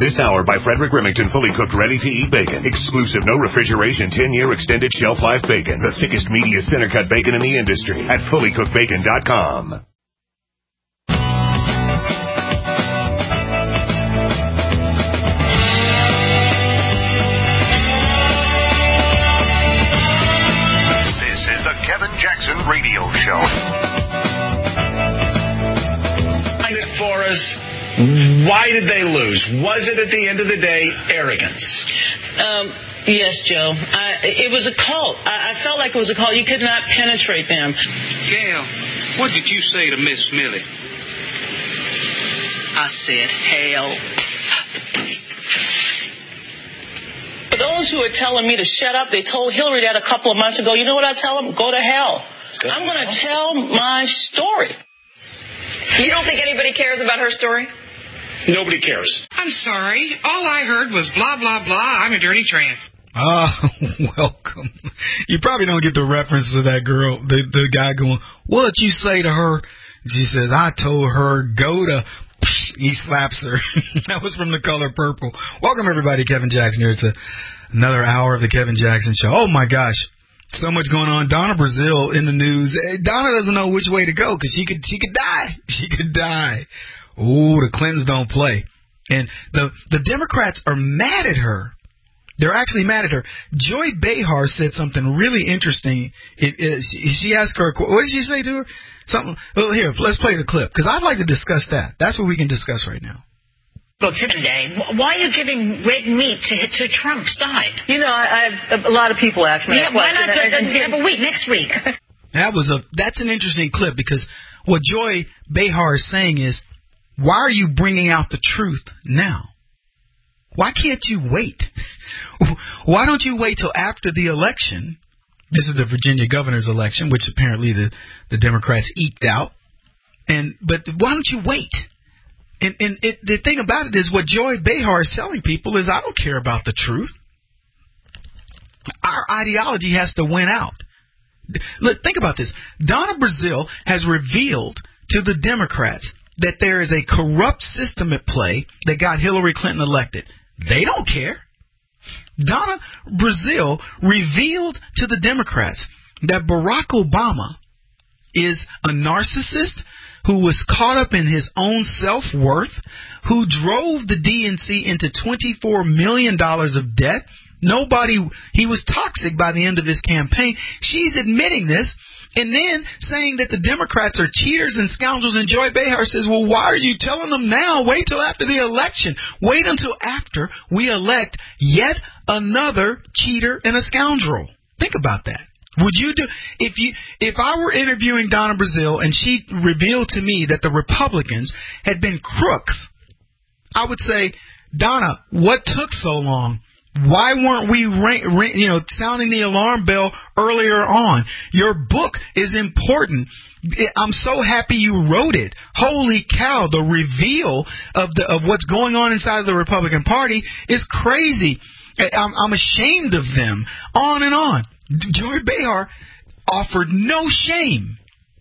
This hour by Frederick Remington, fully cooked, ready-to-eat bacon. Exclusive, no refrigeration, 10-year extended shelf life bacon. The thickest, meatiest, center-cut bacon in the industry at fullycookedbacon.com. This is the Kevin Jackson Radio Show. Find it for us. Why did they lose? Was it, at the end of the day, arrogance? Yes, Joe. It was a cult. I felt like it was a cult. You could not penetrate them. Gail, what did you say to Miss Millie? I said, hell. For those who are telling me to shut up, they told Hillary that a couple of months ago. You know what I tell them? Go to hell. I'm going to tell my story. You don't think anybody cares about her story? Nobody cares. I'm sorry. All I heard was blah, blah, blah. I'm a dirty tramp. Welcome. You probably don't get the reference to that girl, the guy going, what'd you say to her? She says, I told her, go to... He slaps her. That was from The Color Purple. Welcome, everybody. Kevin Jackson here. It's another hour of the Kevin Jackson Show. Oh, my gosh. So much going on. Donna Brazile in the news. Donna doesn't know which way to go because she could die. She could die. Ooh, the Clintons don't play. And the Democrats are mad at her. They're actually mad at her. Joy Behar said something really interesting. She asked her, what did she say to her? Something. Well, here, let's play the clip because I'd like to discuss that. That's what we can discuss right now. Well, today, why are you giving red meat to Trump's side? You know, a lot of people ask me that question. Why not have a week next week? That's an interesting clip because what Joy Behar is saying is, why are you bringing out the truth now? Why can't you wait? Why don't you wait till after the election? This is the Virginia governor's election, which apparently the Democrats eked out. But why don't you wait? And the thing about it is what Joy Behar is telling people is I don't care about the truth. Our ideology has to win out. Look, think about this. Donna Brazile has revealed to the Democrats that there is a corrupt system at play that got Hillary Clinton elected. They don't care. Donna Brazile revealed to the Democrats that Barack Obama is a narcissist who was caught up in his own self-worth, who drove the DNC into $24 million of debt. He was toxic by the end of his campaign. She's admitting this. And then saying that the Democrats are cheaters and scoundrels. And Joy Behar says, well, why are you telling them now? Wait till after the election. Wait until after we elect yet another cheater and a scoundrel. Think about that. Would you do if I were interviewing Donna Brazile and she revealed to me that the Republicans had been crooks, I would say, Donna, what took so long? Why weren't we sounding the alarm bell earlier on? Your book is important. I'm so happy you wrote it. Holy cow, the reveal of what's going on inside of the Republican Party is crazy. I'm ashamed of them. On and on. Joy Behar offered no shame.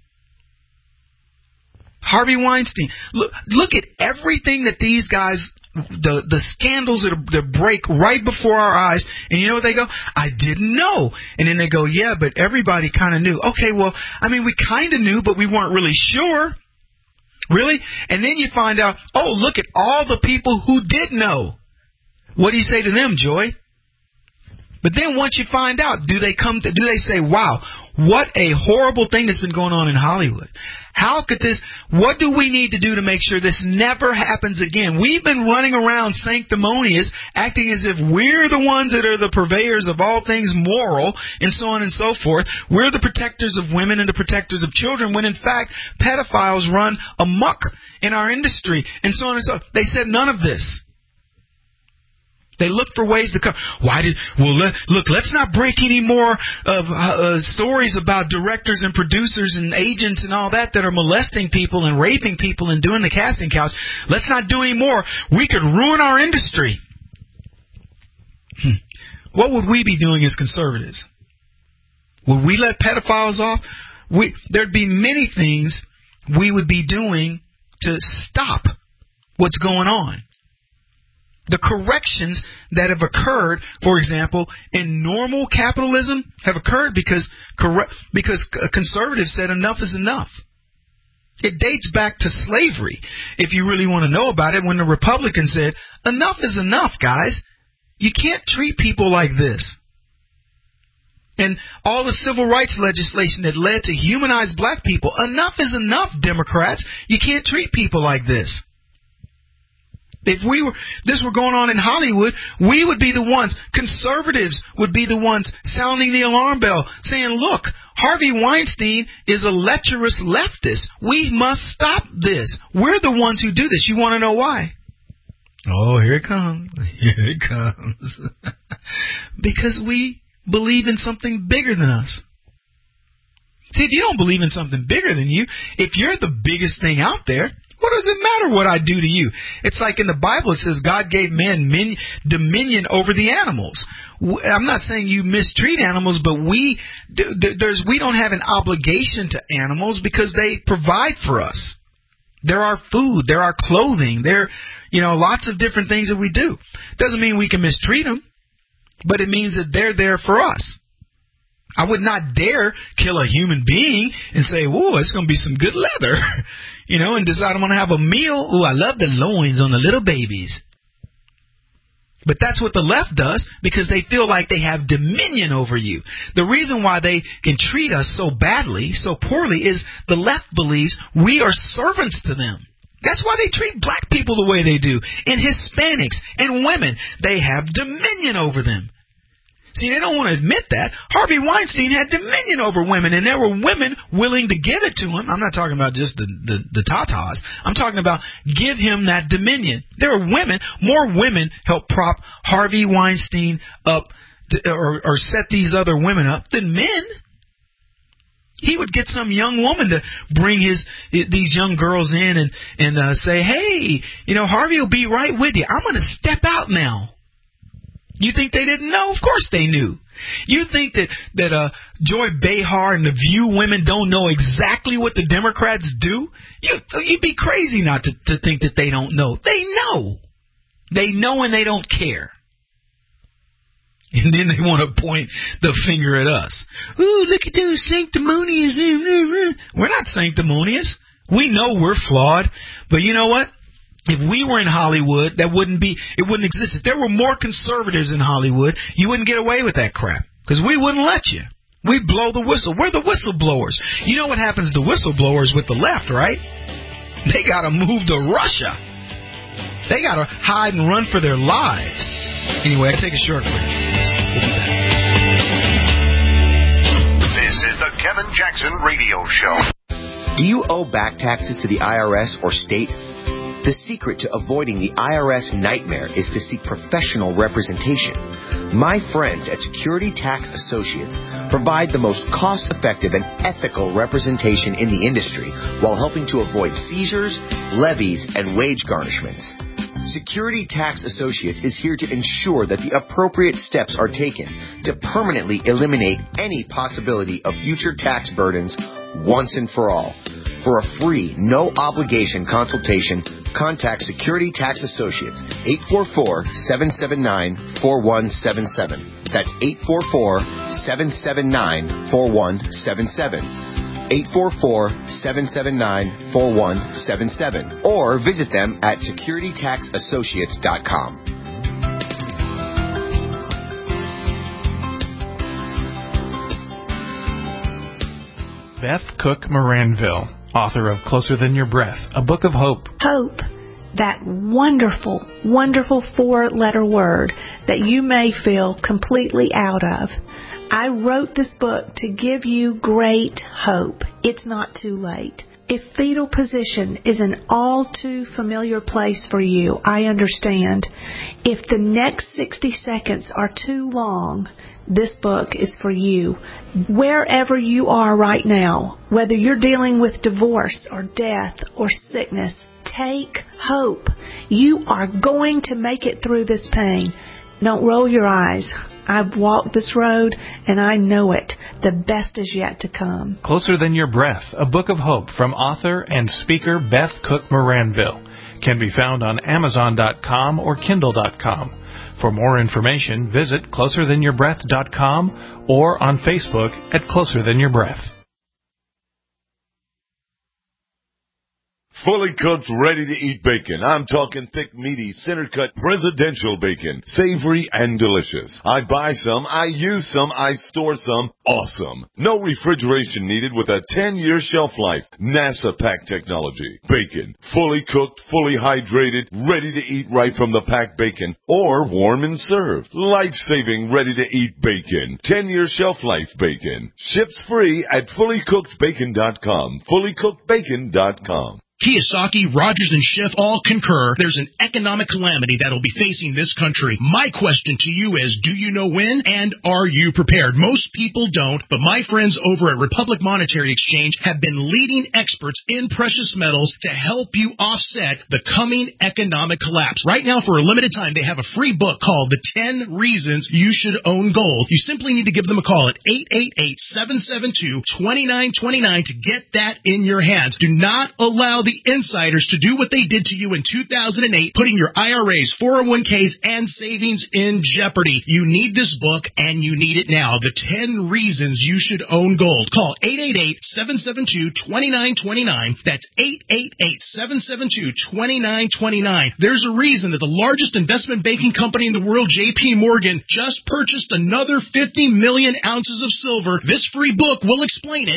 Harvey Weinstein. Look at everything that these guys, the scandals that break right before our eyes. And you know what they go? I didn't know. And then they go, yeah, but everybody kind of knew. Okay, well, I mean, we kind of knew, but we weren't really sure. Really? And then you find out, oh, look at all the people who did know. What do you say to them, Joy? But then once you find out, do they say, wow, what a horrible thing that's been going on in Hollywood. How could this, what do we need to do to make sure this never happens again? We've been running around sanctimonious, acting as if we're the ones that are the purveyors of all things moral, and so on and so forth. We're the protectors of women and the protectors of children, when in fact, pedophiles run amok in our industry, and so on and so forth. They said none of this. They look for ways to come. Let's not break any more of stories about directors and producers and agents and all that are molesting people and raping people and doing the casting couch. Let's not do any more. We could ruin our industry. What would we be doing as conservatives? Would we let pedophiles off? There'd be many things we would be doing to stop what's going on. The corrections that have occurred, for example, in normal capitalism have occurred because conservatives said enough is enough. It dates back to slavery, if you really want to know about it, when the Republicans said, enough is enough, guys. You can't treat people like this. And all the civil rights legislation that led to humanize black people, enough is enough, Democrats. You can't treat people like this. If this were going on in Hollywood, we would be the ones, conservatives would be the ones sounding the alarm bell, saying, look, Harvey Weinstein is a lecherous leftist. We must stop this. We're the ones who do this. You want to know why? Oh, here it comes. Here it comes. Because we believe in something bigger than us. See, if you don't believe in something bigger than you, if you're the biggest thing out there, what does it matter what I do to you? It's like in the Bible, it says God gave man dominion over the animals. I'm not saying you mistreat animals, but we don't have an obligation to animals because they provide for us. They're our food. They're our clothing. They're, lots of different things that we do. Doesn't mean we can mistreat them, but it means that they're there for us. I would not dare kill a human being and say, whoa, it's going to be some good leather, and decide I'm going to have a meal. Oh, I love the loins on the little babies. But that's what the left does because they feel like they have dominion over you. The reason why they can treat us so badly, so poorly, is the left believes we are servants to them. That's why they treat black people the way they do. And Hispanics and women, they have dominion over them. See, they don't want to admit that. Harvey Weinstein had dominion over women, and there were women willing to give it to him. I'm not talking about just the tatas. I'm talking about give him that dominion. There are women, more women help prop Harvey Weinstein up or set these other women up than men. He would get some young woman to bring these young girls in and say, hey, Harvey will be right with you. I'm going to step out now. You think they didn't know? Of course they knew. You think that Joy Behar and the View women don't know exactly what the Democrats do? You'd be crazy not to think that they don't know. They know. They know and they don't care. And then they want to point the finger at us. Ooh, look at those sanctimonious. We're not sanctimonious. We know we're flawed. But you know what? If we were in Hollywood, it wouldn't exist. If there were more conservatives in Hollywood, you wouldn't get away with that crap. Because we wouldn't let you. We'd blow the whistle. We're the whistleblowers. You know what happens to whistleblowers with the left, right? They got to move to Russia. They got to hide and run for their lives. Anyway, I take a short break. We'll be back. This is the Kevin Jackson Radio Show. Do you owe back taxes to the IRS or state? The secret to avoiding the IRS nightmare is to seek professional representation. My friends at Security Tax Associates provide the most cost-effective and ethical representation in the industry while helping to avoid seizures, levies, and wage garnishments. Security Tax Associates is here to ensure that the appropriate steps are taken to permanently eliminate any possibility of future tax burdens once and for all. For a free, no-obligation consultation, contact Security Tax Associates, 844-779-4177. That's 844-779-4177. 844-779-4177. Or visit them at securitytaxassociates.com. Beth Cook Moranville, author of Closer Than Your Breath, a book of hope. Hope, that wonderful, wonderful four-letter word that you may feel completely out of. I wrote this book to give you great hope. It's not too late. If fetal position is an all too familiar place for you, I understand. If the next 60 seconds are too long, this book is for you. Wherever you are right now, whether you're dealing with divorce or death or sickness, take hope. You are going to make it through this pain. Don't roll your eyes. I've walked this road and I know it. The best is yet to come. Closer Than Your Breath, a book of hope from author and speaker Beth Cook Moranville. can be found on Amazon.com or Kindle.com. For more information, visit closerthanYourBreath.com or on Facebook at Closer Than Your Breath. Fully cooked, ready-to-eat bacon. I'm talking thick, meaty, center-cut, presidential bacon. Savory and delicious. I buy some, I use some, I store some. Awesome. No refrigeration needed with a 10-year shelf life. NASA pack technology. Bacon. Fully cooked, fully hydrated, ready to eat right from the packed bacon. Or warm and served. Life-saving, ready-to-eat bacon. 10-year shelf life bacon. Ships free at fullycookedbacon.com. Fullycookedbacon.com. Kiyosaki, Rogers, and Schiff all concur there's an economic calamity that will be facing this country. My question to you is, do you know when, and are you prepared? Most people don't, but my friends over at Republic Monetary Exchange have been leading experts in precious metals to help you offset the coming economic collapse. Right now, for a limited time, they have a free book called The 10 Reasons You Should Own Gold. You simply need to give them a call at 888-772-2929 to get that in your hands. Do not allow the insiders to do what they did to you in 2008, putting your IRAs, 401ks, and savings in jeopardy. You need this book, and you need it now. The 10 Reasons You Should Own Gold. Call 888-772-2929. That's 888-772-2929. There's a reason that the largest investment banking company in the world, J.P. Morgan, just purchased another 50 million ounces of silver. This free book will explain it.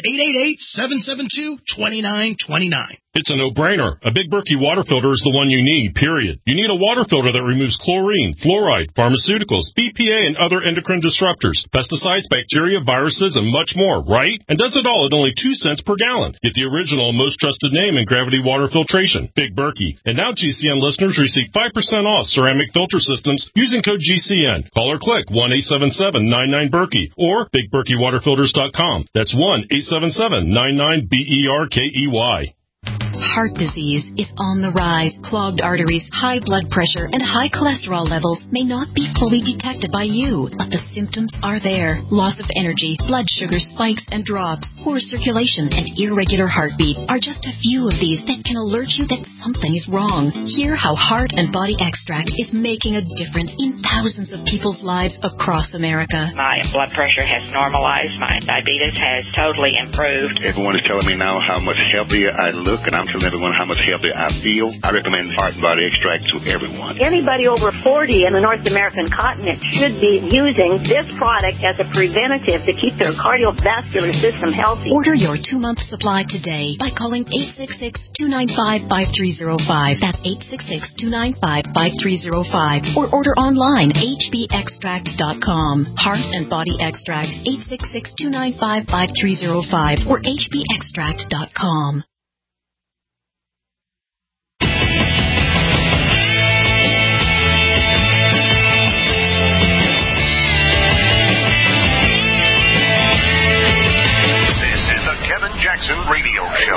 888-772-2929. It's a no-brainer. A Big Berkey water filter is the one you need, period. You need a water filter that removes chlorine, fluoride, pharmaceuticals, BPA, and other endocrine disruptors, pesticides, bacteria, viruses, and much more, right? And does it all at only 2 cents per gallon. Get the original, most trusted name in gravity water filtration, Big Berkey. And now GCN listeners receive 5% off ceramic filter systems using code GCN. Call or click 1-877-99-BERKEY or BigBerkeyWaterFilters.com. That's 1-877-99-BERKEY. Heart disease is on the rise. Clogged arteries, high blood pressure, and high cholesterol levels may not be fully detected by you, but the symptoms are there. Loss of energy, blood sugar spikes and drops, poor circulation, and irregular heartbeat are just a few of these that can alert you that something is wrong. Hear how Heart and Body Extract is making a difference in thousands of people's lives across America. My blood pressure has normalized. My diabetes has totally improved. Everyone is telling me now how much healthier I look, and I'm telling everyone how much healthier I feel. I recommend Heart and Body Extract to everyone. Anybody over 40 in the North American continent should be using this product as a preventative to keep their cardiovascular system healthy. Order your 2-month supply today by calling 866-295-5305. That's 866-295-5305. Or order online, hbextract.com. Heart and Body Extract, 866-295-5305 or hbextract.com. Jackson Radio Show.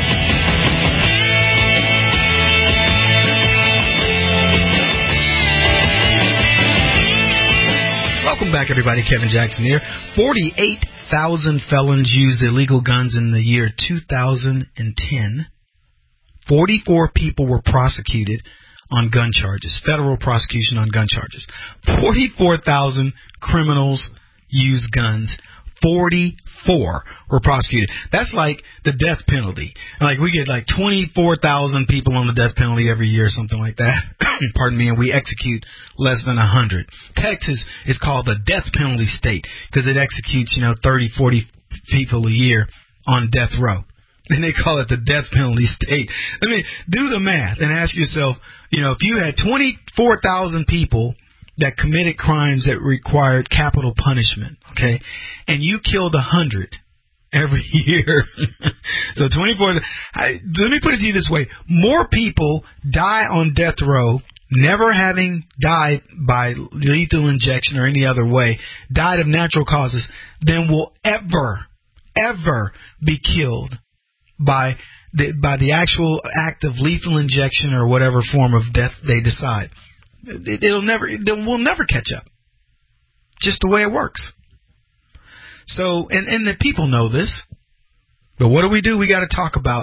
Welcome back, everybody. Kevin Jackson here. 48,000 felons used illegal guns in the year 2010. 44 people were prosecuted on gun charges, federal prosecution on gun charges. 44,000 criminals used guns. 44 were prosecuted. That's like the death penalty. Like we get like 24,000 people on the death penalty every year, something like that. Pardon me, and we execute less than 100. Texas is called the death penalty state because it executes, 30, 40 people a year on death row. And they call it the death penalty state. I mean, do the math and ask yourself, if you had 24,000 people that committed crimes that required capital punishment, okay, and you killed 100 every year. So 24. Let me put it to you this way: more people die on death row, never having died by lethal injection or any other way, died of natural causes, than will ever be killed by the actual act of lethal injection or whatever form of death they decide. We'll never catch up. Just the way it works. So, and the people know this. But what do? We got to talk about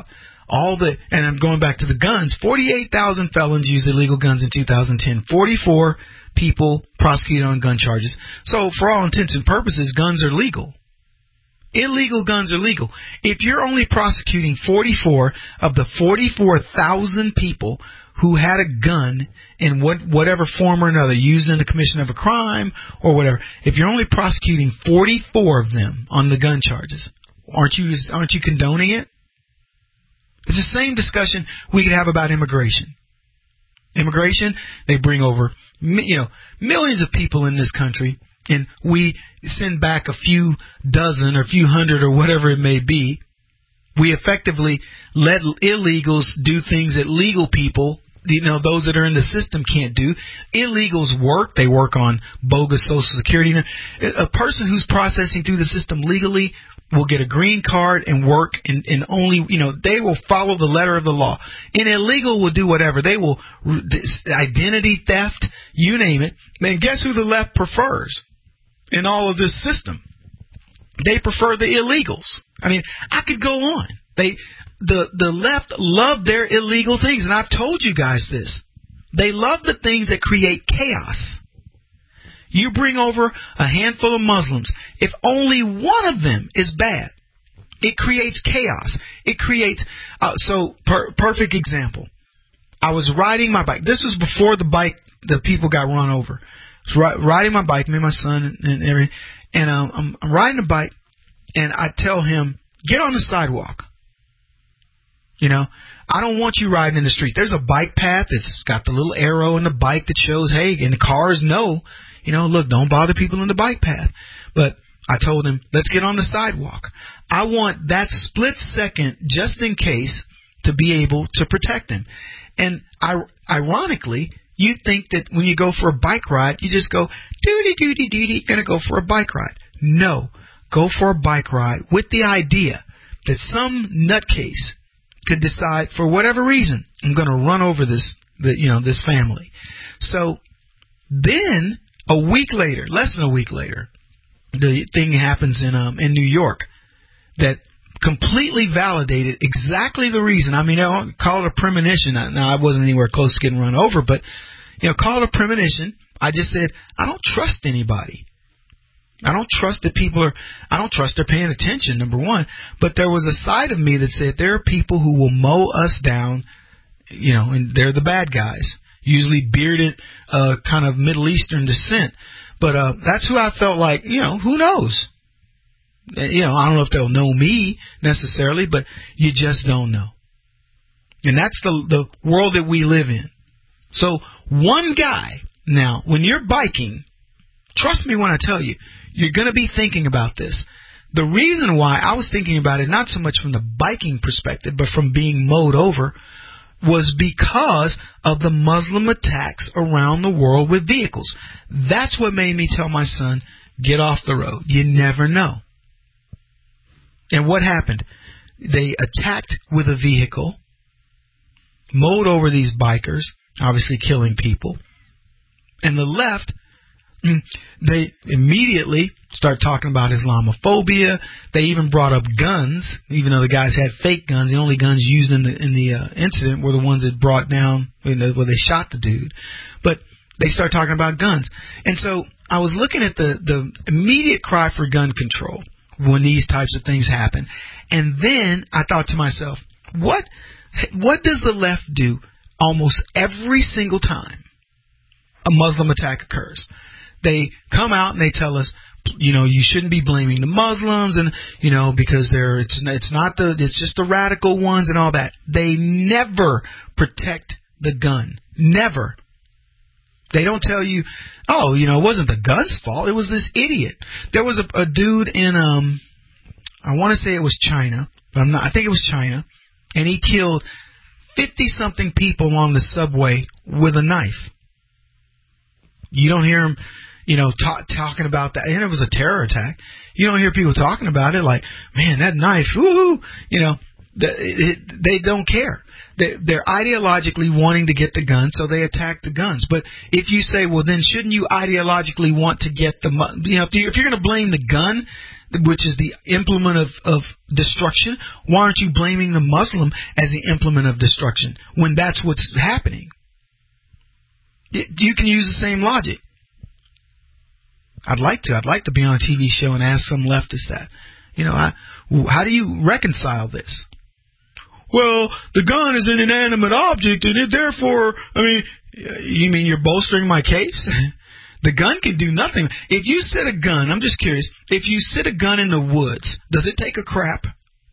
and I'm going back to the guns, 48,000 felons used illegal guns in 2010, 44 people prosecuted on gun charges. So for all intents and purposes, guns are legal. Illegal guns are legal. If you're only prosecuting 44 of the 44,000 people who had a gun in whatever form or another, used in the commission of a crime or whatever, if you're only prosecuting 44 of them on the gun charges, aren't you condoning it? It's the same discussion we could have about immigration. Immigration, they bring over millions of people in this country, and we send back a few dozen or a few hundred or whatever it may be. We effectively let illegals do things that legal people, those that are in the system, can't do. Illegals work. They work on bogus Social Security. A person who's processing through the system legally will get a green card and work, and only, they will follow the letter of the law. An illegal will do whatever. They will, identity theft, you name it. And guess who the left prefers in all of this system? They prefer the illegals. I mean, I could go on. The left love their illegal things, and I've told you guys this. They love the things that create chaos. You bring over a handful of Muslims. If only one of them is bad, it creates chaos. It creates... perfect example. I was riding my bike. This was before the people got run over. I was riding my bike, me and my son and everything. And I'm riding a bike, and I tell him, get on the sidewalk. I don't want you riding in the street. There's a bike path that's got the little arrow in the bike that shows, hey, and the cars know, look, don't bother people in the bike path. But I told him, let's get on the sidewalk. I want that split second, just in case, to be able to protect him. And ironically, you think that when you go for a bike ride, you just go, doody, gonna go for a bike ride. No, go for a bike ride with the idea that some nutcase could decide, for whatever reason, I'm going to run over this family. So then less than a week later, the thing happens in New York that completely validated exactly the reason. I mean, I call it a premonition. Now, I wasn't anywhere close to getting run over, but call it a premonition. I just said, I don't trust anybody. I don't trust that I don't trust they're paying attention, number one. But there was a side of me that said there are people who will mow us down, and they're the bad guys, usually bearded, kind of Middle Eastern descent. But that's who I felt like, who knows? I don't know if they'll know me necessarily, but you just don't know. And that's the world that we live in. So one guy, now, when you're biking, trust me when I tell you, you're going to be thinking about this. The reason why I was thinking about it, not so much from the biking perspective, but from being mowed over, was because of the Muslim attacks around the world with vehicles. That's what made me tell my son, get off the road. You never know. And what happened? They attacked with a vehicle, mowed over these bikers, obviously killing people. And the left, they immediately start talking about Islamophobia. They even brought up guns, even though the guys had fake guns. The only guns used in the incident were the ones that brought down, where they shot the dude. But they start talking about guns. And so I was looking at the immediate cry for gun control when these types of things happen. And then I thought to myself, what does the left do almost every single time a Muslim attack occurs? They come out and they tell us, you shouldn't be blaming the Muslims, and because it's just the radical ones and all that. They never protect the gun. Never. They don't tell you, it wasn't the gun's fault. It was this idiot. There was a dude in I want to say it was China, but I'm not. I think it was China, and he killed 50-something people on the subway with a knife. You don't hear him, talking about that. And it was a terror attack. You don't hear people talking about it like, man, that knife, woo, They don't care. They're ideologically wanting to get the gun, so they attack the guns. But if you say, well, then shouldn't you ideologically want to get the, if you're going to blame the gun, which is the implement of destruction, why aren't you blaming the Muslim as the implement of destruction when that's what's happening? You can use the same logic. I'd like to be on a TV show and ask some leftist that. How do you reconcile this? Well, the gun is an inanimate object, and therefore, you mean you're bolstering my case? The gun can do nothing. If you sit a gun, I'm just curious, if you sit a gun in the woods, does it take a crap?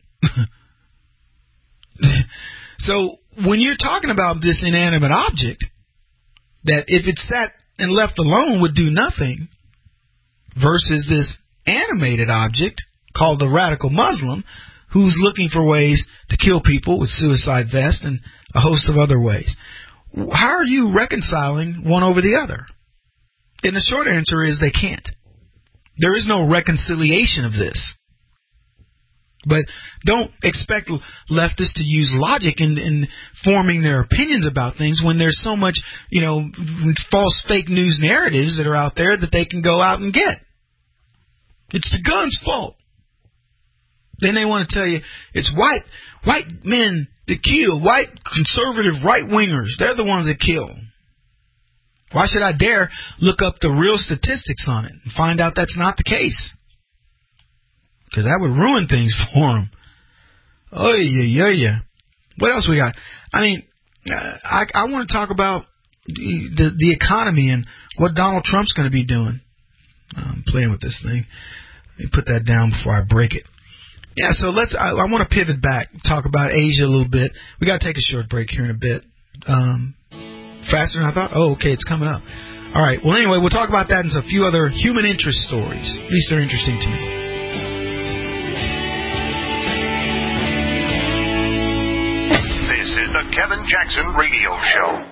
So when you're talking about this inanimate object, that if it sat and left alone would do nothing, versus this animated object called the radical Muslim, who's looking for ways to kill people with suicide vests and a host of other ways. How are you reconciling one over the other? And the short answer is they can't. There is no reconciliation of this. But don't expect leftists to use logic in forming their opinions about things when there's so much, false fake news narratives that are out there that they can go out and get. It's the gun's fault. Then they want to tell you it's white men that kill, white conservative right-wingers. They're the ones that kill. Why should I dare look up the real statistics on it and find out that's not the case? Because that would ruin things for them. Oh, yeah. What else we got? I want to talk about the economy and what Donald Trump's going to be doing. I'm playing with this thing. Let me put that down before I break it. Yeah, so I want to pivot back, talk about Asia a little bit. We got to take a short break here in a bit. Faster than I thought? Oh, okay, it's coming up. All right, well, anyway, we'll talk about that and a few other human interest stories. At least they're interesting to me. This is the Kevin Jackson Radio Show.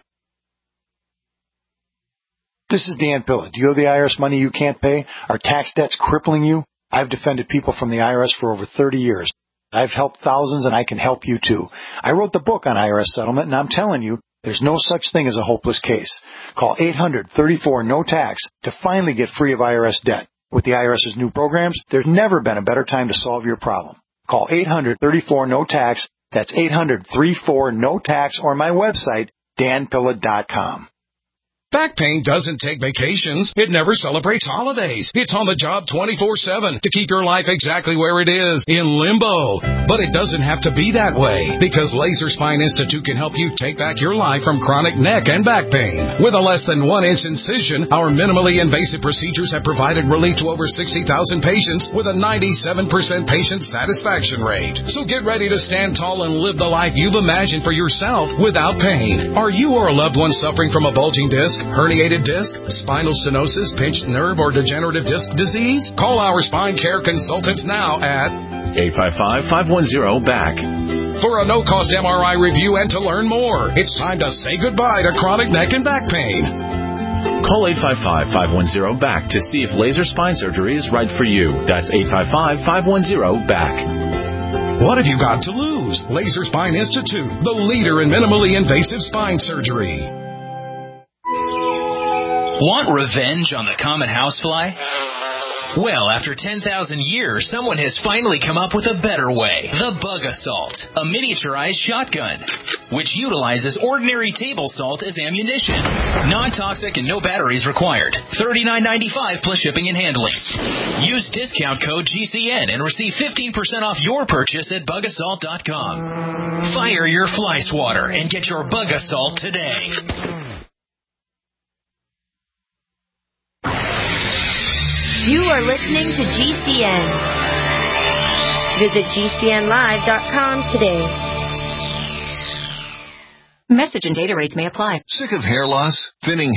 This is Dan Pilla. Do you owe the IRS money you can't pay? Are tax debts crippling you? I've defended people from the IRS for over 30 years. I've helped thousands, and I can help you too. I wrote the book on IRS settlement, and I'm telling you, there's no such thing as a hopeless case. Call 800-34-NO-TAX to finally get free of IRS debt. With the IRS's new programs, there's never been a better time to solve your problem. Call 800-34-NO-TAX. That's 800-34-NO-TAX, or my website, danpilla.com. Back pain doesn't take vacations. It never celebrates holidays. It's on the job 24/7 to keep your life exactly where it is, in limbo. But it doesn't have to be that way, because Laser Spine Institute can help you take back your life from chronic neck and back pain. With a less than 1-inch incision, our minimally invasive procedures have provided relief to over 60,000 patients with a 97% patient satisfaction rate. So get ready to stand tall and live the life you've imagined for yourself without pain. Are you or a loved one suffering from a bulging disc, herniated disc, spinal stenosis, pinched nerve, or degenerative disc disease? Call our spine care consultants now at 855-510-BACK. For a no-cost MRI review and to learn more. It's time to say goodbye to chronic neck and back pain. Call 855-510-BACK to see if laser spine surgery is right for you. That's 855-510-BACK. What have you got to lose? Laser Spine Institute, the leader in minimally invasive spine surgery. Want revenge on the common housefly? Well, after 10,000 years, someone has finally come up with a better way. The Bug Assault, a miniaturized shotgun, which utilizes ordinary table salt as ammunition. Non-toxic and no batteries required. $39.95 plus shipping and handling. Use discount code GCN and receive 15% off your purchase at bugassault.com. Fire your fly swatter and get your Bug Assault today. You are listening to GCN. Visit GCNlive.com today. Message and data rates may apply. Sick of hair loss? Thinning hair?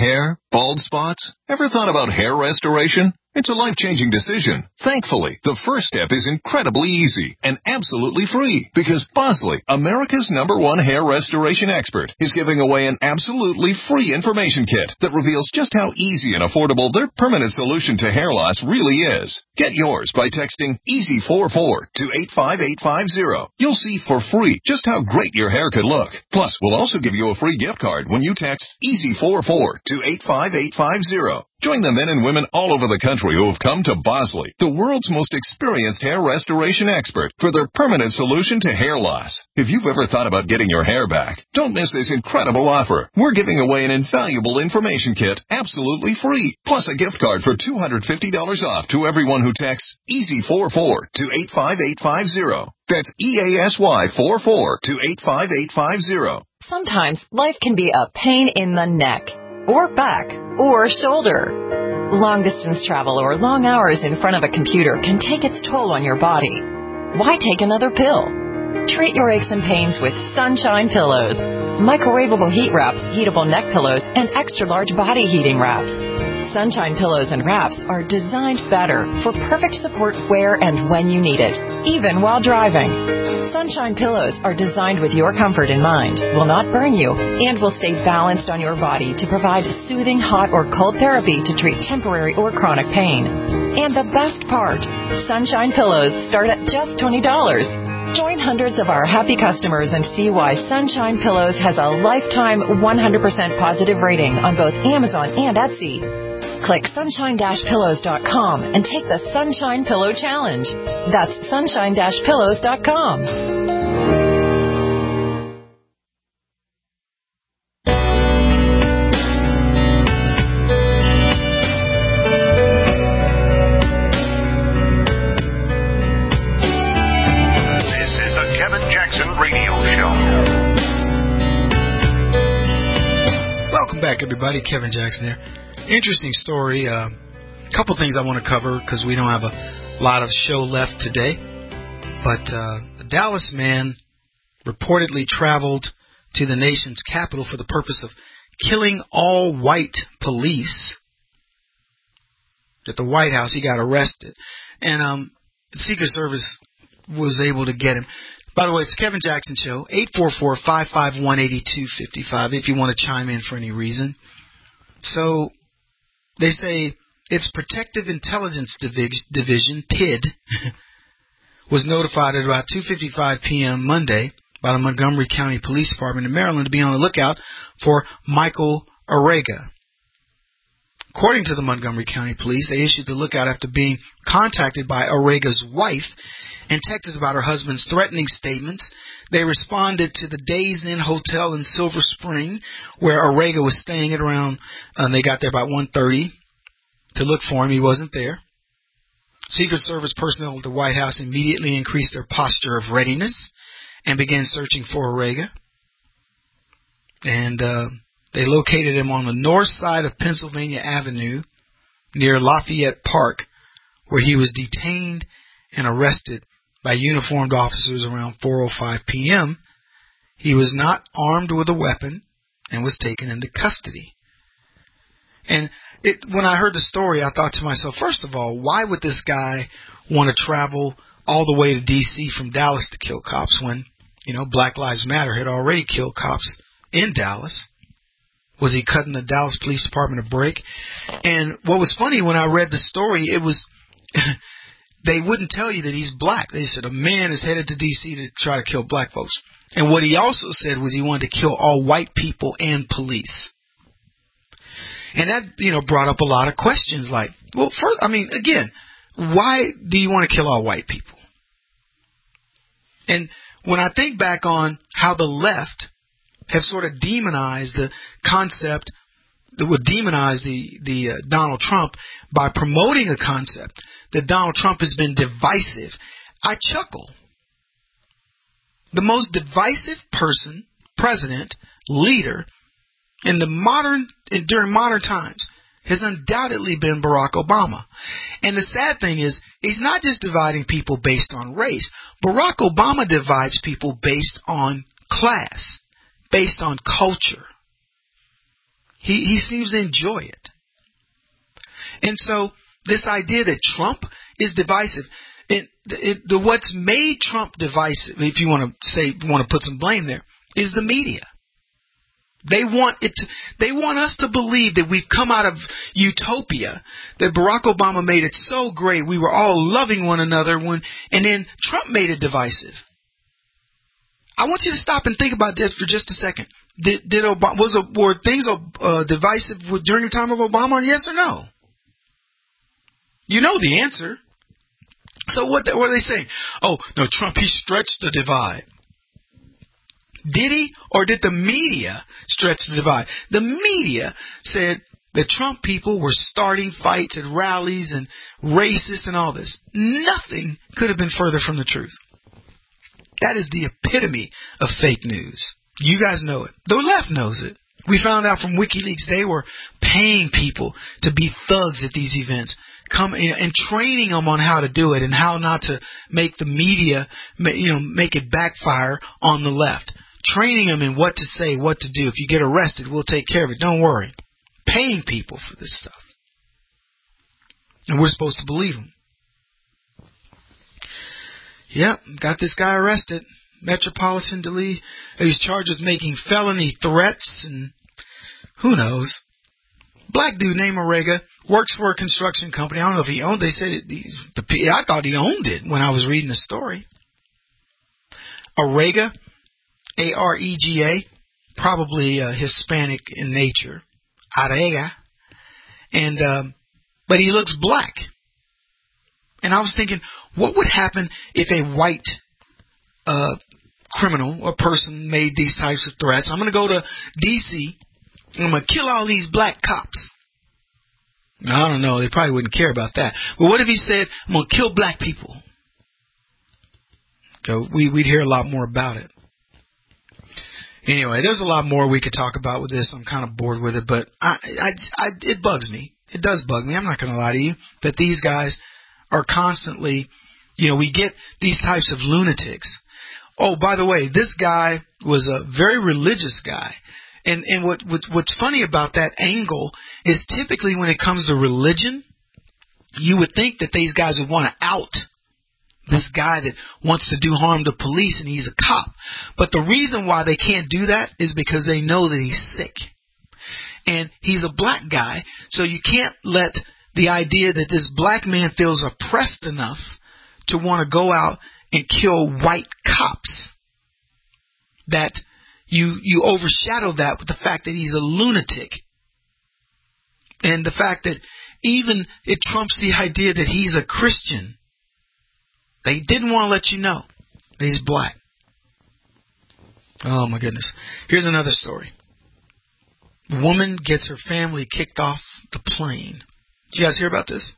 Bald spots? Ever thought about hair restoration? It's a life-changing decision. Thankfully, the first step is incredibly easy and absolutely free because Bosley, America's #1 hair restoration expert, is giving away an absolutely free information kit that reveals just how easy and affordable their permanent solution to hair loss really is. Get yours by texting EASY44 to 85850. You'll see for free just how great your hair could look. Plus, we'll also give you a free gift card when you text EASY44 to 85850. Join the men and women all over the country who have come to Bosley, the world's most experienced hair restoration expert, for their permanent solution to hair loss. If you've ever thought about getting your hair back, don't miss this incredible offer. We're giving away an invaluable information kit absolutely free, plus a gift card for $250 off to everyone who texts EASY44 to 85850. That's EASY44 to 85850. Sometimes life can be a pain in the neck, or back, or shoulder. Long-distance travel or long hours in front of a computer can take its toll on your body. Why take another pill? Treat your aches and pains with Sunshine Pillows. Microwavable heat wraps, heatable neck pillows, and extra-large body heating wraps. Sunshine Pillows and wraps are designed better for perfect support where and when you need it, even while driving. Sunshine Pillows are designed with your comfort in mind, will not burn you, and will stay balanced on your body to provide soothing hot or cold therapy to treat temporary or chronic pain. And the best part, Sunshine Pillows start at just $20. Join hundreds of our happy customers and see why Sunshine Pillows has a lifetime 100% positive rating on both Amazon and Etsy. Click sunshine-pillows.com and take the Sunshine Pillow Challenge. That's sunshine-pillows.com. This is the Kevin Jackson Radio Show. Welcome back, everybody. Kevin Jackson here. Interesting story. A couple things I want to cover because we don't have a lot of show left today. But a Dallas man reportedly traveled to the nation's capital for the purpose of killing all white police. At the White House, he got arrested. And the Secret Service was able to get him. By the way, it's Kevin Jackson Show, 844-551-8255 if you want to chime in for any reason. So they say its Protective Intelligence Division, PID, was notified at about 2:55 p.m. Monday by the Montgomery County Police Department in Maryland to be on the lookout for Michael Orega. According to the Montgomery County Police, they issued the lookout after being contacted by Orega's wife and texted about her husband's threatening statements. They responded to the Days Inn Hotel in Silver Spring, where Orega was staying at around, they got there about 1:30 to look for him. He wasn't there. Secret Service personnel at the White House immediately increased their posture of readiness and began searching for Orega. And they located him on the north side of Pennsylvania Avenue near Lafayette Park, where he was detained and arrested by uniformed officers around 4:05 p.m. He was not armed with a weapon and was taken into custody. And when I heard the story, I thought to myself, first of all, why would this guy want to travel all the way to D.C. from Dallas to kill cops when, Black Lives Matter had already killed cops in Dallas? Was he cutting the Dallas Police Department a break? And what was funny when I read the story, it was they wouldn't tell you that he's black. They said a man is headed to D.C. to try to kill black folks. And what he also said was he wanted to kill all white people and police. And that, brought up a lot of questions like, well, first, again, why do you want to kill all white people? And when I think back on how the left have sort of demonized the concept, that would demonize the Donald Trump by promoting a concept that Donald Trump has been divisive, I chuckle. The most divisive person, president, leader during modern times has undoubtedly been Barack Obama. And the sad thing is, he's not just dividing people based on race. Barack Obama divides people based on class, based on culture. He seems to enjoy it. And so this idea that Trump is divisive, what's made Trump divisive, if you want to put some blame there, is the media. They want us to believe that we've come out of utopia, that Barack Obama made it so great, we were all loving one another, and then Trump made it divisive. I want you to stop and think about this for just a second. Were things divisive during the time of Obama? Yes or no? You know the answer. So what are they saying? Oh, no, Trump, he stretched the divide. Did he? Or did the media stretch the divide? The media said the Trump people were starting fights at rallies and racist and all this. Nothing could have been further from the truth. That is the epitome of fake news. You guys know it. The left knows it. We found out from WikiLeaks they were paying people to be thugs at these events, and training them on how to do it and how not to make the media, make it backfire on the left. Training them in what to say, what to do. If you get arrested, we'll take care of it. Don't worry. Paying people for this stuff. And we're supposed to believe them. Yep, got this guy arrested. Metropolitan Deli. He was charged with making felony threats and who knows. Black dude named Orega works for a construction company. I don't know if he owned. They said I thought he owned it when I was reading the story. Orega, Arega, probably Hispanic in nature. Arega, but he looks black. And I was thinking, what would happen if a white criminal or person made these types of threats? I'm going to go to D.C. and I'm going to kill all these black cops. Now, I don't know. They probably wouldn't care about that. But what if he said, I'm going to kill black people? So we'd hear a lot more about it. Anyway, there's a lot more we could talk about with this. I'm kind of bored with it, but it bugs me. It does bug me. I'm not going to lie to you that these guys are constantly, we get these types of lunatics. Oh, by the way, this guy was a very religious guy. And what's funny about that angle is typically when it comes to religion, you would think that these guys would want to out this guy that wants to do harm to police and he's a cop. But the reason why they can't do that is because they know that he's sick. And he's a black guy, so you can't let the idea that this black man feels oppressed enough to want to go out and kill white cops, that you overshadow that with the fact that he's a lunatic. And the fact that even it trumps the idea that he's a Christian. They didn't want to let you know that he's black. Oh my goodness. Here's another story. A woman gets her family kicked off the plane. Did you guys hear about this?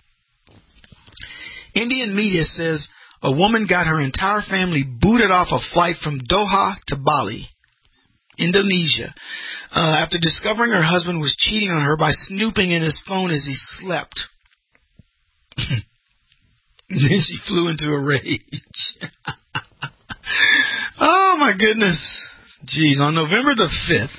Indian media says a woman got her entire family booted off a flight from Doha to Bali, Indonesia, after discovering her husband was cheating on her by snooping in his phone as he slept. And then she flew into a rage. Oh my goodness. Jeez, on November the 5th,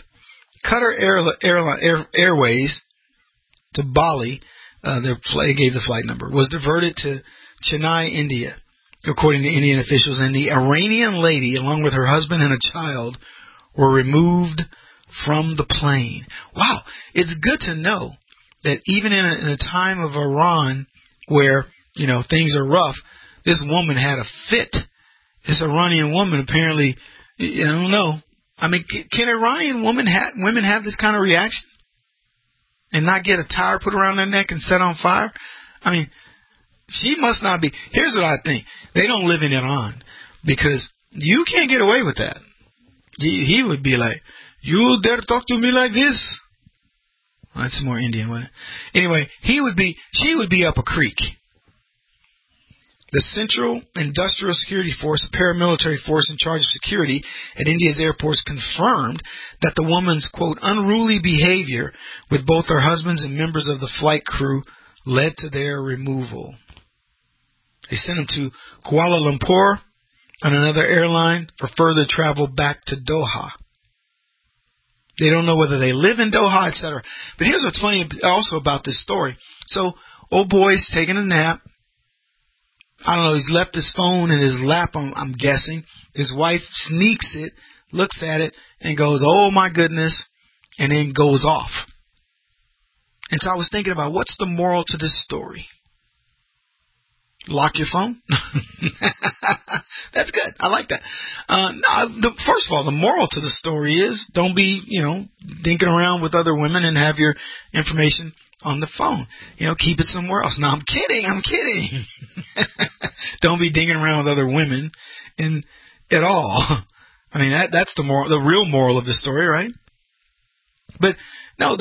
Qatar Airways to Bali, they gave the flight number, was diverted to Chennai, India, according to Indian officials, and the Iranian lady, along with her husband and a child, were removed from the plane. Wow, it's good to know that even in a time of Iran where, things are rough, this woman had a fit. This Iranian woman apparently, I don't know. I mean, can Iranian women have this kind of reaction and not get a tire put around their neck and set on fire? I mean, she must not be. Here's what I think. They don't live in Iran because you can't get away with that. He would be like, you dare talk to me like this? Well, that's more Indian, wasn't it? Anyway, she would be up a creek. The Central Industrial Security Force, a paramilitary force in charge of security at India's airports, confirmed that the woman's, quote, unruly behavior with both her husbands and members of the flight crew led to their removal. They sent them to Kuala Lumpur on another airline for further travel back to Doha. They don't know whether they live in Doha, etc. But here's what's funny also about this story. So, old boy's taking a nap. I don't know, he's left his phone in his lap, I'm guessing. His wife sneaks it, looks at it, and goes, oh my goodness, and then goes off. And so I was thinking about, what's the moral to this story? Lock your phone? That's good. I like that. First of all, the moral to the story is don't be, dinking around with other women and have your information on the phone. Keep it somewhere else. No, I'm kidding. Don't be dinking around with other women at all. I mean, that's the real moral of the story, right? But no,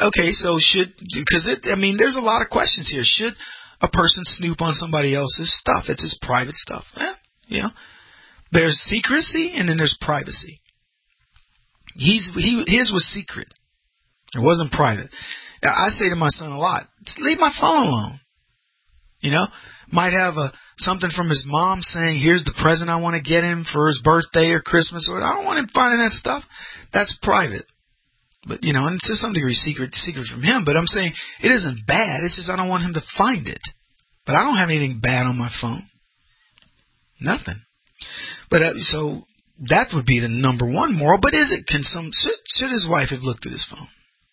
there's a lot of questions here. Should a person snoop on somebody else's stuff? It's his private stuff. There's secrecy and then there's privacy. His was secret. It wasn't private. I say to my son a lot, leave my phone alone. Might have something from his mom saying, here's the present I want to get him for his birthday or Christmas. Or I don't want him finding that stuff. That's private. But, and to some degree secret from him. But I'm saying it isn't bad. It's just I don't want him to find it. But I don't have anything bad on my phone. Nothing. But so that would be the number one moral. But should his wife have looked at his phone?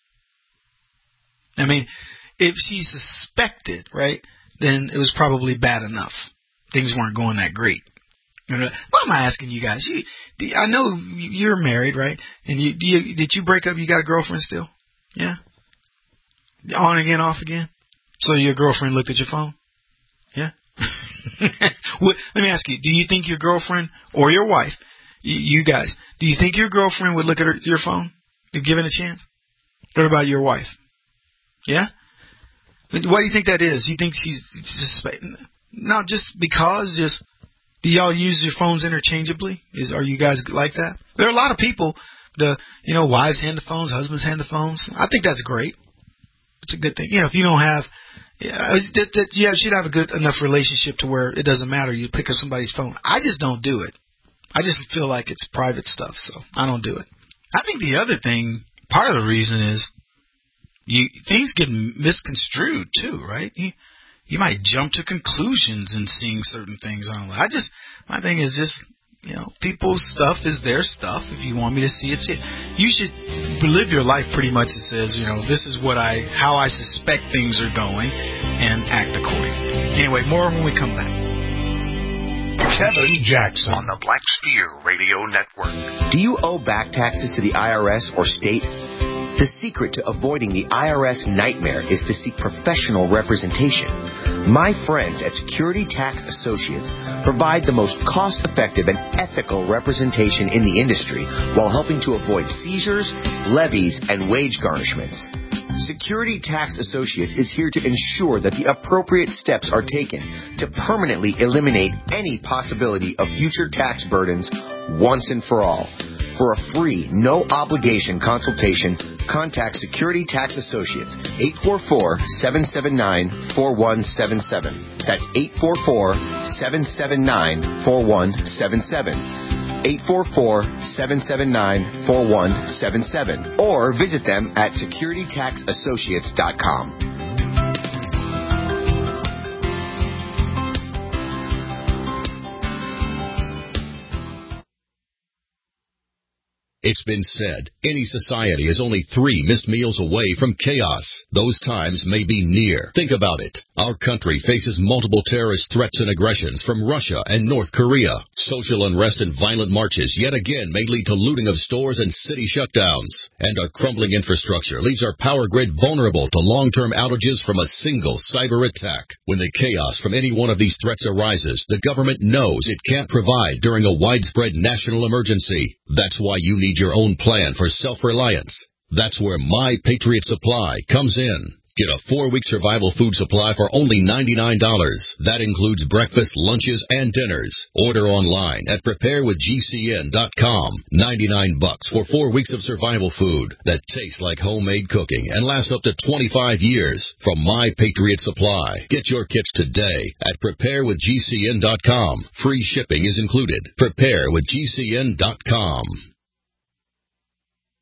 I mean, if she suspected, right, then it was probably bad enough. Things weren't going that great. What am I asking you guys? I know you're married, right? And did you break up? You got a girlfriend still? Yeah? On again, off again? So your girlfriend looked at your phone? Yeah? Let me ask you, do you think your girlfriend or your wife, you guys, do you think your girlfriend would look at your phone if given a chance? What about your wife? Yeah? Why do you think that is? You think she's suspecting? No, just because, do y'all use your phones interchangeably? Are you guys like that? There are a lot of people, wives hand the phones, husbands hand the phones. I think that's great. It's a good thing. If you don't have, you should have a good enough relationship to where it doesn't matter. You pick up somebody's phone. I just don't do it. I just feel like it's private stuff, so I don't do it. I think the other thing, part of the reason is, things get misconstrued too, right? You might jump to conclusions in seeing certain things online. My thing is just, people's stuff is their stuff. If you want me to see it, see it. You should live your life pretty much that says, this is how I suspect things are going, and act accordingly. Anyway, more when we come back. Kevin Jackson on the Black Spear Radio Network. Do you owe back taxes to the IRS or state? The secret to avoiding the IRS nightmare is to seek professional representation. My friends at Security Tax Associates provide the most cost-effective and ethical representation in the industry while helping to avoid seizures, levies, and wage garnishments. Security Tax Associates is here to ensure that the appropriate steps are taken to permanently eliminate any possibility of future tax burdens once and for all. For a free, no-obligation consultation, contact Security Tax Associates, 844-779-4177. That's 844-779-4177. 844-779-4177. Or visit them at securitytaxassociates.com. It's been said, any society is only 3 missed meals away from chaos. Those times may be near. Think about it. Our country faces multiple terrorist threats and aggressions from Russia and North Korea. Social unrest and violent marches yet again may lead to looting of stores and city shutdowns. And our crumbling infrastructure leaves our power grid vulnerable to long-term outages from a single cyber attack. When the chaos from any one of these threats arises, the government knows it can't provide during a widespread national emergency. That's why you need your own plan for self-reliance. That's where My Patriot Supply comes in. Get a 4-week survival food supply for only $99. That includes breakfast, lunches, and dinners. Order online at preparewithgcn.com. $99 for 4 weeks of survival food that tastes like homemade cooking and lasts up to 25 years from My Patriot Supply. Get your kits today at preparewithgcn.com. Free shipping is included. Preparewithgcn.com.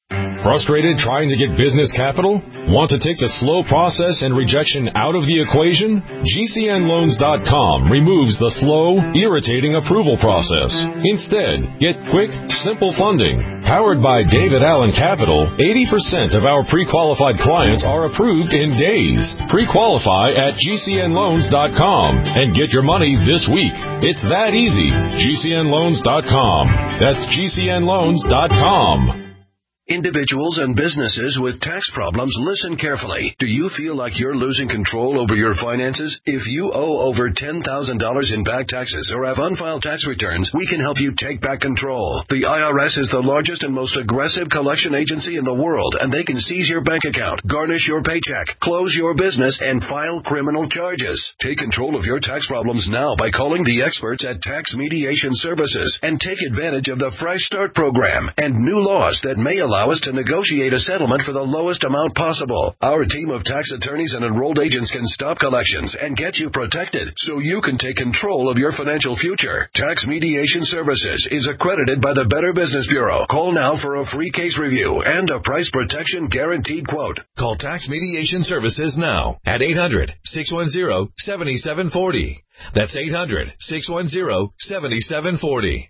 Frustrated trying to get business capital? Want to take the slow process and rejection out of the equation? GCNloans.com removes the slow, irritating approval process. Instead, get quick, simple funding. Powered by David Allen Capital, 80% of our pre-qualified clients are approved in days. Pre-qualify at GCNloans.com and get your money this week. It's that easy. GCNloans.com. That's GCNloans.com. Individuals and businesses with tax problems, listen carefully. Do you feel like you're losing control over your finances? If you owe over $10,000 in back taxes or have unfiled tax returns, we can help you take back control. The IRS is the largest and most aggressive collection agency in the world, and they can seize your bank account, garnish your paycheck, close your business, and file criminal charges. Take control of your tax problems now by calling the experts at Tax Mediation Services and take advantage of the Fresh Start program and new laws that may allow us to negotiate a settlement for the lowest amount possible. Our team of tax attorneys and enrolled agents can stop collections and get you protected so you can take control of your financial future. Tax Mediation Services is accredited by the Better Business Bureau. Call now for a free case review and a price protection guaranteed quote. Call Tax Mediation Services now at 800-610-7740. That's 800-610-7740.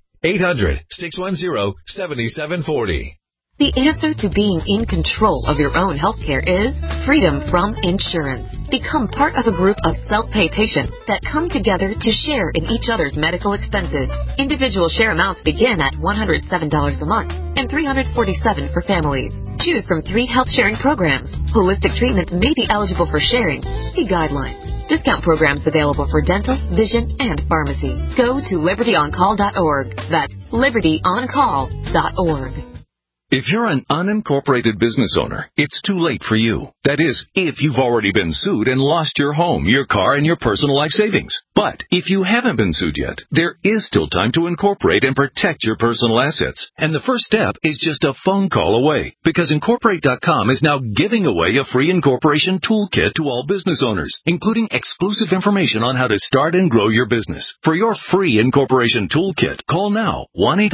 800-610-7740. The answer to being in control of your own healthcare is freedom from insurance. Become part of a group of self-pay patients that come together to share in each other's medical expenses. Individual share amounts begin at $107 a month and $347 for families. Choose from 3 health-sharing programs. Holistic treatments may be eligible for sharing. See guidelines. Discount programs available for dental, vision, and pharmacy. Go to libertyoncall.org. That's libertyoncall.org. If you're an unincorporated business owner, it's too late for you. That is, if you've already been sued and lost your home, your car, and your personal life savings. But if you haven't been sued yet, there is still time to incorporate and protect your personal assets. And the first step is just a phone call away, because Incorporate.com is now giving away a free incorporation toolkit to all business owners, including exclusive information on how to start and grow your business. For your free incorporation toolkit, call now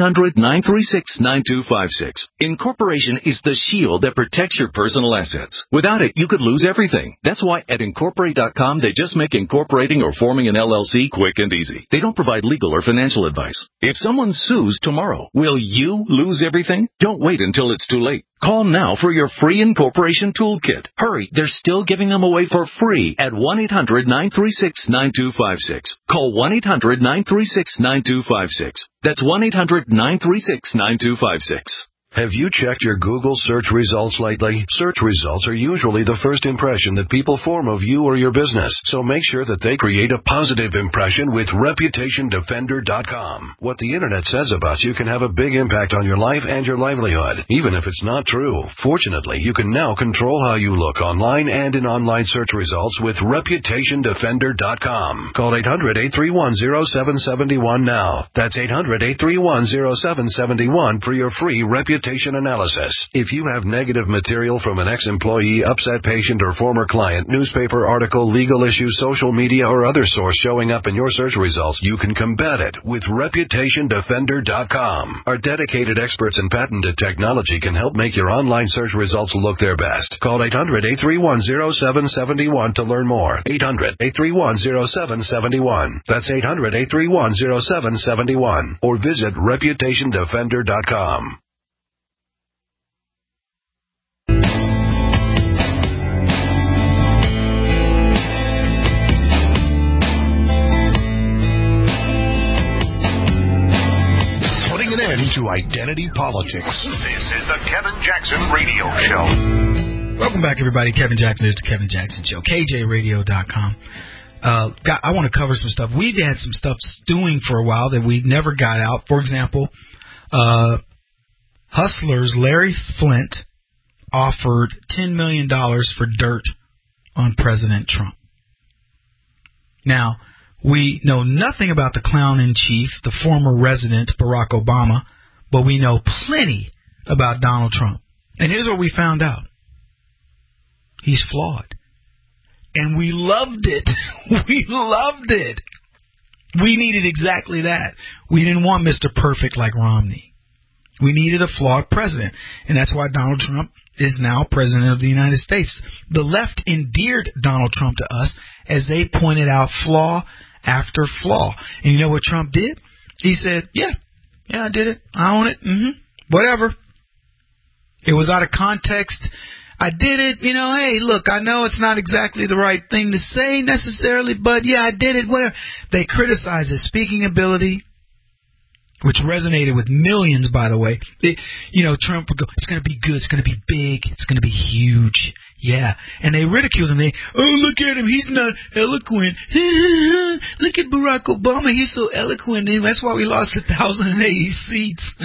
1-800-936-9256. Incorporation is the shield that protects your personal assets. Without it, you could lose everything. That's why at Incorporate.com, they just make incorporating or forming an LLC quick and easy. They don't provide legal or financial advice. If someone sues tomorrow, will you lose everything? Don't wait until it's too late. Call now for your free incorporation toolkit. Hurry, they're still giving them away for free at 1-800-936-9256. Call 1-800-936-9256. That's 1-800-936-9256. Have you checked your Google search results lately? Search results are usually the first impression that people form of you or your business, so make sure that they create a positive impression with ReputationDefender.com. What the Internet says about you can have a big impact on your life and your livelihood, even if it's not true. Fortunately, you can now control how you look online and in online search results with ReputationDefender.com. Call 800-831-0771 now. That's 800-831-0771 for your free reputation analysis. If you have negative material from an ex-employee, upset patient, or former client, newspaper article, legal issue, social media, or other source showing up in your search results, you can combat it with ReputationDefender.com. Our dedicated experts in patented technology can help make your online search results look their best. Call 800-831-0771 to learn more. 800-831-0771. That's 800-831-0771. Or visit ReputationDefender.com. Into identity politics. This is the Kevin Jackson Radio Show. Welcome back, everybody. Kevin Jackson. It's the Kevin Jackson Show. KJRadio.com. I want to cover some stuff. We've had some stuff stewing for a while that we never got out. For example, Hustler's Larry Flint offered $10 million for dirt on President Trump. Now, we know nothing about the clown-in-chief, the former resident, Barack Obama, but we know plenty about Donald Trump. And here's what we found out. He's flawed. And we loved it. We loved it. We needed exactly that. We didn't want Mr. Perfect like Romney. We needed a flawed president, and that's why Donald Trump is now president of the United States. The left endeared Donald Trump to us as they pointed out flaw after flaw. And you know what Trump did? He said, yeah, I did it. I own it. Whatever. It was out of context. I did it. Hey, look, I know it's not exactly the right thing to say necessarily, but yeah, I did it. Whatever. They criticized his speaking ability, which resonated with millions, by the way. Trump would go, it's going to be good, it's going to be big, it's going to be huge. Yeah. And they ridiculed him. Look at him, he's not eloquent. Look at Barack Obama, he's so eloquent. And that's why we lost 1,080 seats.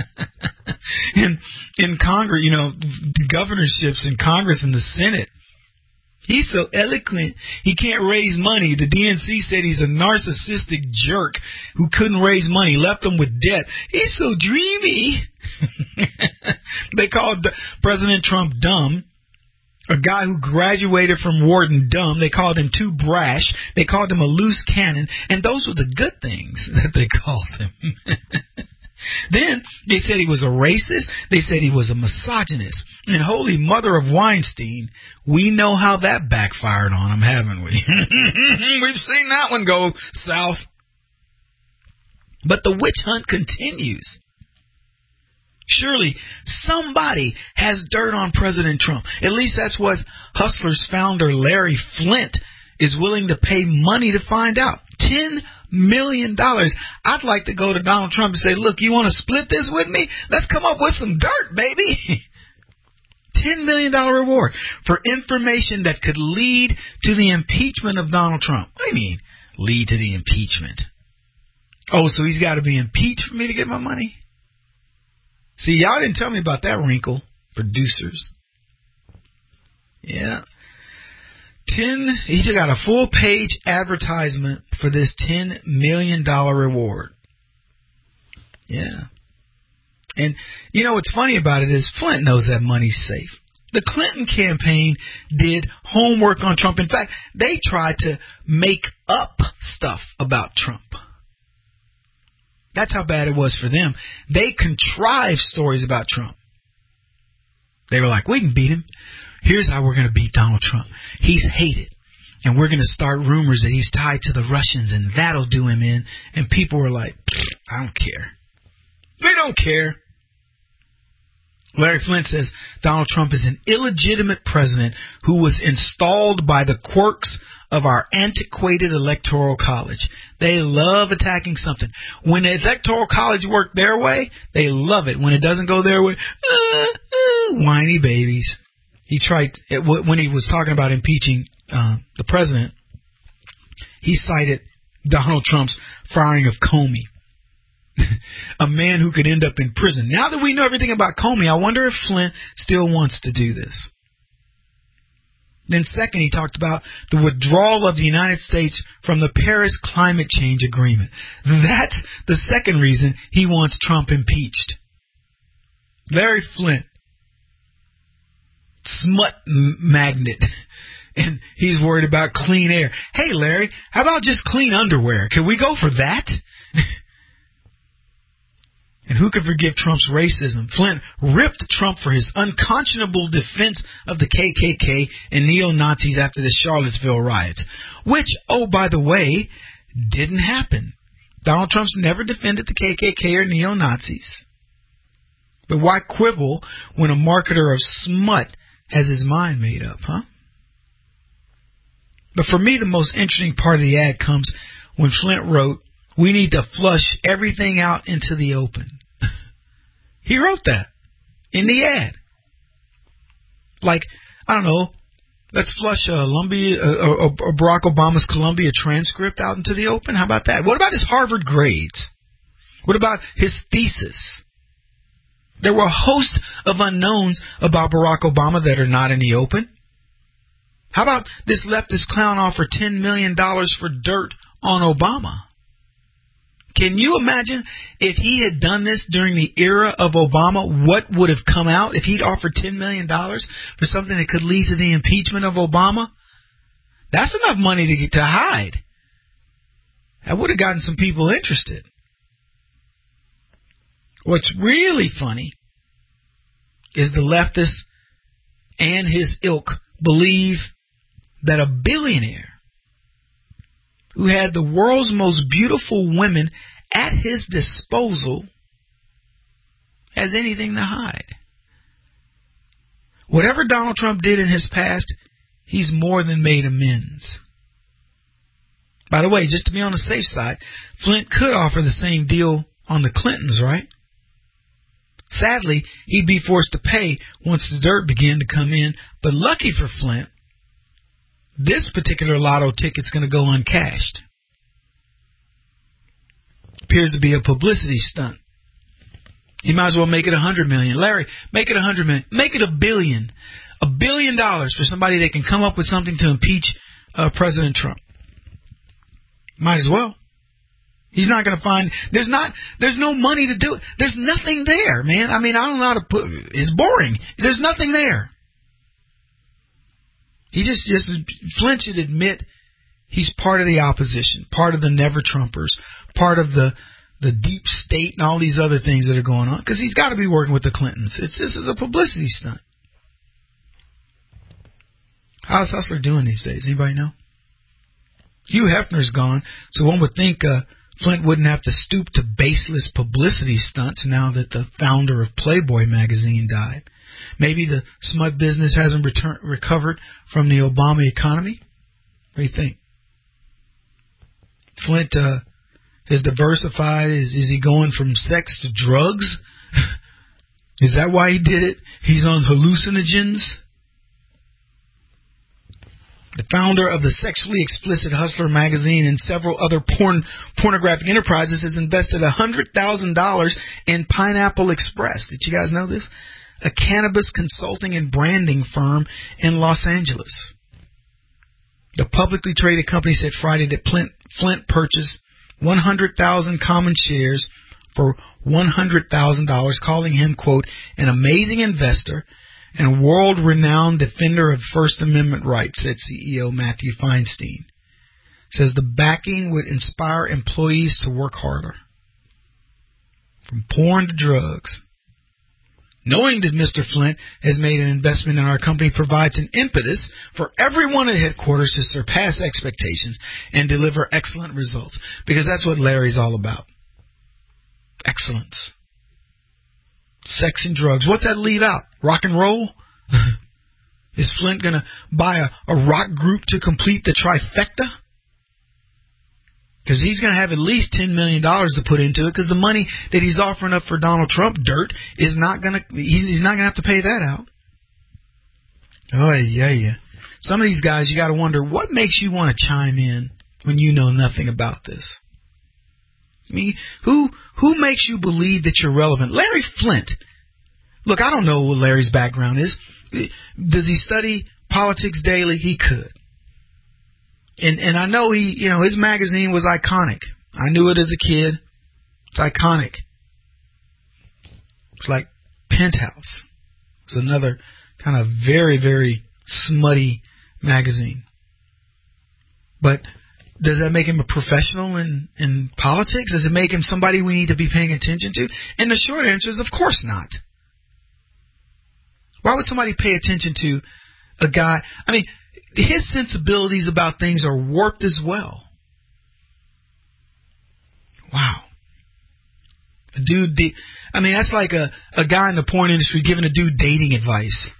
in Congress, the governorships in Congress and the Senate. He's so eloquent, he can't raise money. The DNC said he's a narcissistic jerk who couldn't raise money, left them with debt. He's so dreamy. They called President Trump dumb. A guy who graduated from Wharton dumb. They called him too brash. They called him a loose cannon. And those were the good things that they called him. Then they said he was a racist. They said he was a misogynist. And holy mother of Weinstein, we know how that backfired on him, haven't we? We've seen that one go south. But the witch hunt continues. Surely somebody has dirt on President Trump. At least that's what Hustlers founder Larry Flint is willing to pay money to find out. $10 million. I'd like to go to Donald Trump and say, look, you want to split this with me? Let's come up with some dirt, baby. $10 million reward for information that could lead to the impeachment of Donald Trump. What do you mean, lead to the impeachment? Oh, so he's got to be impeached for me to get my money? See, y'all didn't tell me about that wrinkle, producers. Yeah. He just got a full-page advertisement for this $10 million reward. Yeah. And, what's funny about it is Flint knows that money's safe. The Clinton campaign did homework on Trump. In fact, they tried to make up stuff about Trump. That's how bad it was for them. They contrived stories about Trump. They were like, we can beat him. Here's how we're going to beat Donald Trump. He's hated. And we're going to start rumors that he's tied to the Russians, and that'll do him in. And people were like, I don't care. They don't care. Larry Flint says Donald Trump is an illegitimate president who was installed by the quirks of our antiquated electoral college. They love attacking something. When the electoral college worked their way, they love it. When it doesn't go their way, whiny babies. He tried, when he was talking about impeaching the president, he cited Donald Trump's firing of Comey, a man who could end up in prison. Now that we know everything about Comey, I wonder if Flint still wants to do this. Then second, he talked about the withdrawal of the United States from the Paris Climate Change Agreement. That's the second reason he wants Trump impeached. Larry Flint, smut magnet, and he's worried about clean air. Hey, Larry, how about just clean underwear? Can we go for that? And who could forgive Trump's racism? Flint ripped Trump for his unconscionable defense of the KKK and neo-Nazis after the Charlottesville riots, which, oh, by the way, didn't happen. Donald Trump's never defended the KKK or neo-Nazis. But why quibble when a marketer of smut has his mind made up, huh? But for me, the most interesting part of the ad comes when Flint wrote, we need to flush everything out into the open. He wrote that in the ad. Like, I don't know, let's flush Barack Obama's Columbia transcript out into the open. How about that? What about his Harvard grades? What about his thesis? There were a host of unknowns about Barack Obama that are not in the open. How about this leftist clown offer $10 million for dirt on Obama? Can you imagine if he had done this during the era of Obama, what would have come out if he'd offered $10 million for something that could lead to the impeachment of Obama? That's enough money to hide. That would have gotten some people interested. What's really funny is the leftist and his ilk believe that a billionaire who had the world's most beautiful women at his disposal has anything to hide. Whatever Donald Trump did in his past, he's more than made amends. By the way, just to be on the safe side, Flint could offer the same deal on the Clintons, right? Sadly, he'd be forced to pay once the dirt began to come in, but lucky for Flint, this particular lotto ticket's going to go uncashed. Appears to be a publicity stunt. He might as well make it $100 million. Larry, make it $100 million. Make it $1 billion. $1 billion for somebody that can come up with something to impeach President Trump. Might as well. He's not going to find. There's no money to do it. There's nothing there, man. I mean, I don't know how to put. It's boring. There's nothing there. He just Flint should admit he's part of the opposition, part of the Never Trumpers, part of the deep state and all these other things that are going on, because he's got to be working with the Clintons. This is a publicity stunt. How's Hustler doing these days? Anybody know? Hugh Hefner's gone, so one would think Flint wouldn't have to stoop to baseless publicity stunts now that the founder of Playboy magazine died. Maybe the smut business hasn't recovered from the Obama economy? What do you think? Flint is diversified. Is he going from sex to drugs? Is that why he did it? He's on hallucinogens? The founder of the sexually explicit Hustler magazine and several other pornographic enterprises has invested $100,000 in Pineapple Express. Did you guys know this? A cannabis consulting and branding firm in Los Angeles. The publicly traded company said Friday that Flint purchased 100,000 common shares for $100,000, calling him, quote, an amazing investor and world-renowned defender of First Amendment rights, said CEO Matthew Feinstein. Says the backing would inspire employees to work harder. From porn to drugs. Knowing that Mr. Flint has made an investment in our company provides an impetus for everyone at headquarters to surpass expectations and deliver excellent results. Because that's what Larry's all about. Excellence. Sex and drugs. What's that leave out? Rock and roll? Is Flint going to buy a rock group to complete the trifecta? Because he's going to have at least $10 million to put into it, because the money that he's offering up for Donald Trump dirt is not going to, he's not going to have to pay that out. Oh, yeah. Some of these guys, you got to wonder, what makes you want to chime in when you know nothing about this? I mean, who makes you believe that you're relevant? Larry Flint. Look, I don't know what Larry's background is. Does he study politics daily? He could. And I know his magazine was iconic. I knew it as a kid. It's iconic. It's like Penthouse. It's another kind of very, very smutty magazine. But does that make him a professional in politics? Does it make him somebody we need to be paying attention to? And the short answer is, of course not. Why would somebody pay attention to a guy? I mean, his sensibilities about things are warped as well. Wow. A dude, that's like a guy in the porn industry giving a dude dating advice.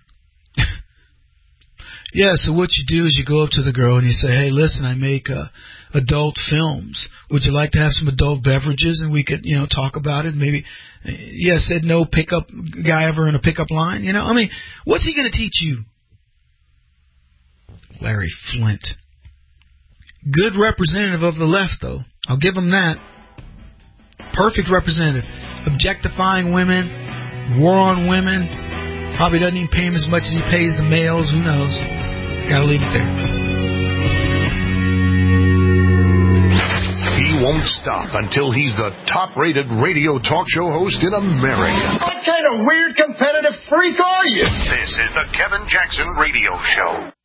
Yeah, so what you do is you go up to the girl and you say, hey, listen, I make adult films. Would you like to have some adult beverages and we could, talk about it? Maybe, said no pickup guy ever in a pickup line. What's he going to teach you? Larry Flint. Good representative of the left, though. I'll give him that. Perfect representative. Objectifying women, war on women. Probably doesn't even pay him as much as he pays the males. Who knows? Gotta leave it there. He won't stop until he's the top-rated radio talk show host in America. What kind of weird competitive freak are you? This is the Kevin Jackson Radio Show.